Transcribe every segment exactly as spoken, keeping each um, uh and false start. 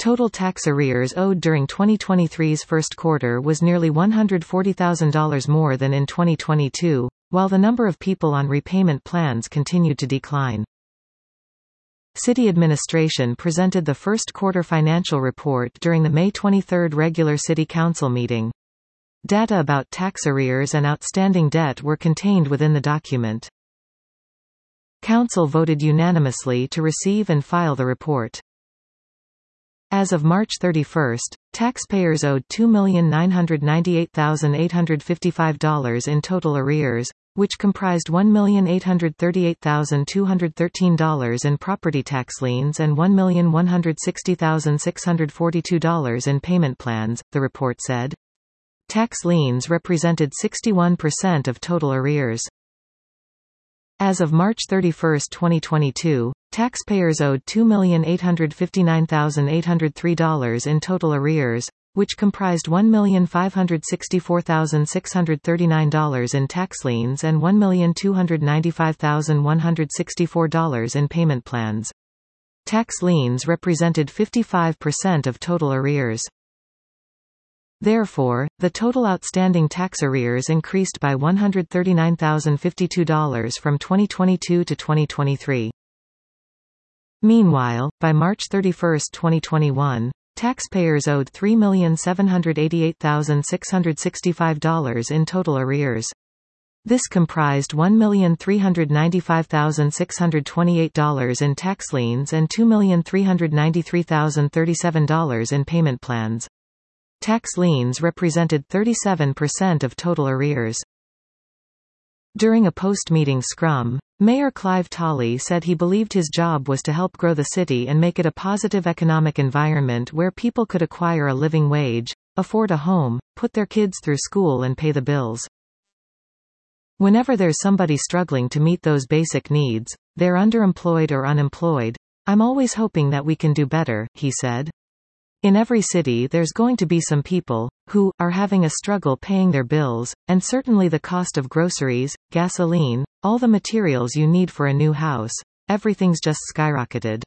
Total tax arrears owed during twenty twenty-three's first quarter was nearly one hundred forty thousand dollars more than in twenty twenty-two, while the number of people on repayment plans continued to decline. City administration presented the first quarter financial report during the May twenty-third regular City Council meeting. Data about tax arrears and outstanding debt were contained within the document. Council voted unanimously to receive and file the report. As of March thirty-first, taxpayers owed two million nine hundred ninety-eight thousand eight hundred fifty-five dollars in total arrears, which comprised one million eight hundred thirty-eight thousand two hundred thirteen dollars in property tax liens and one million one hundred sixty thousand six hundred forty-two dollars in payment plans, the report said. Tax liens represented sixty-one percent of total arrears. As of March thirty-first, twenty twenty-two, taxpayers owed two million eight hundred fifty-nine thousand eight hundred three dollars in total arrears, which comprised one million five hundred sixty-four thousand six hundred thirty-nine dollars in tax liens and one million two hundred ninety-five thousand one hundred sixty-four dollars in payment plans. Tax liens represented fifty-five percent of total arrears. Therefore, the total outstanding tax arrears increased by one hundred thirty-nine thousand fifty-two dollars from twenty twenty-two to twenty twenty-three. Meanwhile, by March thirty-first, twenty twenty-one, taxpayers owed three million seven hundred eighty-eight thousand six hundred sixty-five dollars in total arrears. This comprised one million three hundred ninety-five thousand six hundred twenty-eight dollars in tax liens and two million three hundred ninety-three thousand thirty-seven dollars in payment plans. Tax liens represented thirty-seven percent of total arrears. During a post-meeting scrum, Mayor Clive Tolley said he believed his job was to help grow the city and make it a positive economic environment where people could acquire a living wage, afford a home, put their kids through school and pay the bills. Whenever there's somebody struggling to meet those basic needs, they're underemployed or unemployed, I'm always hoping that we can do better, he said. In every city there's going to be some people, who, are having a struggle paying their bills, and certainly the cost of groceries, gasoline, all the materials you need for a new house, everything's just skyrocketed.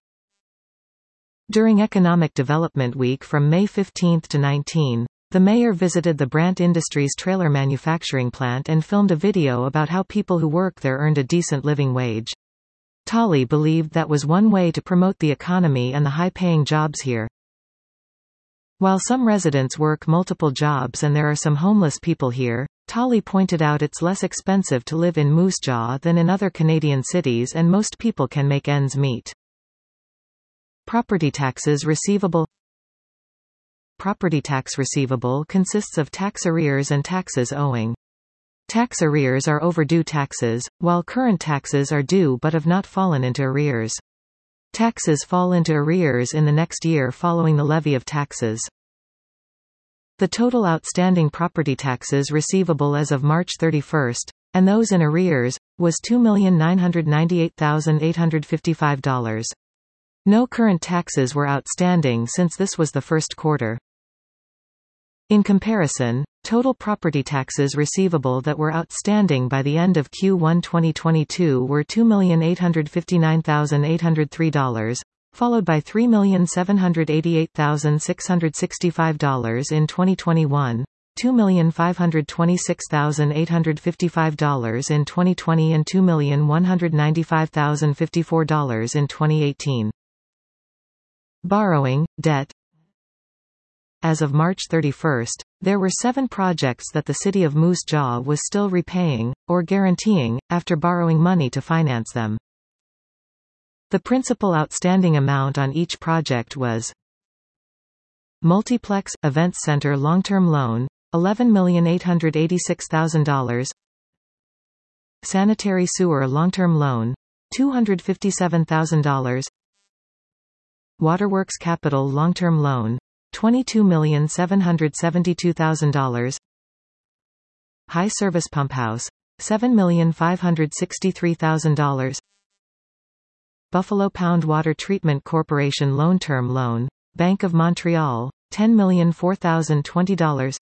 During Economic Development Week from May fifteenth to nineteenth, the mayor visited the Brant Industries trailer manufacturing plant and filmed a video about how people who work there earned a decent living wage. Tolley believed that was one way to promote the economy and the high-paying jobs here. While some residents work multiple jobs and there are some homeless people here, Tolley pointed out it's less expensive to live in Moose Jaw than in other Canadian cities and most people can make ends meet. Property taxes receivable. Property tax receivable consists of tax arrears and taxes owing. Tax arrears are overdue taxes, while current taxes are due but have not fallen into arrears. Taxes fall into arrears in the next year following the levy of taxes. The total outstanding property taxes receivable as of March thirty-first, and those in arrears, was two million nine hundred ninety-eight thousand eight hundred fifty-five dollars. No current taxes were outstanding since this was the first quarter. In comparison, total property taxes receivable that were outstanding by the end of Q one twenty twenty-two were two million eight hundred fifty-nine thousand eight hundred three dollars, followed by three million seven hundred eighty-eight thousand six hundred sixty-five dollars in twenty twenty-one, two million five hundred twenty-six thousand eight hundred fifty-five dollars in twenty twenty and two million one hundred ninety-five thousand fifty-four dollars in twenty eighteen. Borrowing, debt. As of March thirty-first, there were seven projects that the City of Moose Jaw was still repaying, or guaranteeing, after borrowing money to finance them. The principal outstanding amount on each project was: Multiplex – Events Center long-term loan, eleven million eight hundred eighty-six thousand dollars. Sanitary sewer long-term loan, two hundred fifty-seven thousand dollars. Waterworks Capital long-term loan, twenty-two million seven hundred seventy-two thousand dollars. High Service Pump House, seven million five hundred sixty-three thousand dollars. Buffalo Pound Water Treatment Corporation long-term loan, Bank of Montreal, ten million four thousand twenty dollars.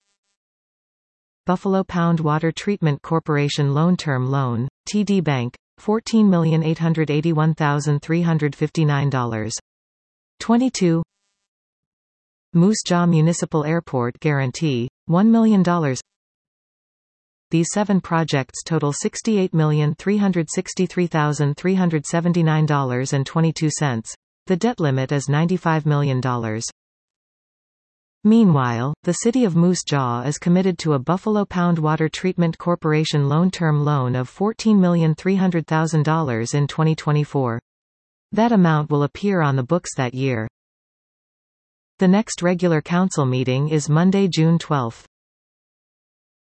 Buffalo Pound Water Treatment Corporation long-term loan, T D Bank, fourteen million eight hundred eighty-one thousand three hundred fifty-nine dollars. twenty-two Moose Jaw Municipal Airport guarantee, one million dollars. These seven projects total sixty-eight million three hundred sixty-three thousand three hundred seventy-nine dollars and twenty-two cents. The debt limit is ninety-five million dollars. Meanwhile, the City of Moose Jaw is committed to a Buffalo Pound Water Treatment Corporation loan-term loan of fourteen million three hundred thousand dollars in twenty twenty-four. That amount will appear on the books that year. The next regular council meeting is Monday, June twelfth.